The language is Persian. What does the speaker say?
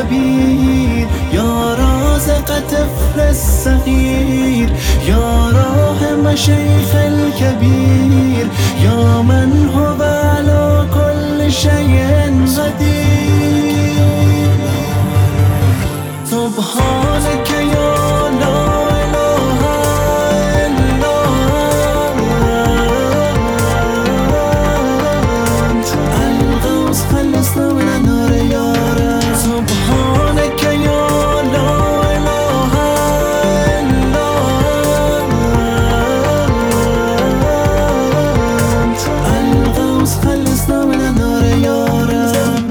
الكبير، يا رازق طفل الصغير، يا راحم شيخ الكبير، يا من هو على كل شيء قدير. سبحانك يا لا إله إلا أنت، الغوث خلصنا من النار يا رب. سبحانك يا لا إله إلا أنت، الغوث خلصنا من النار يا رب.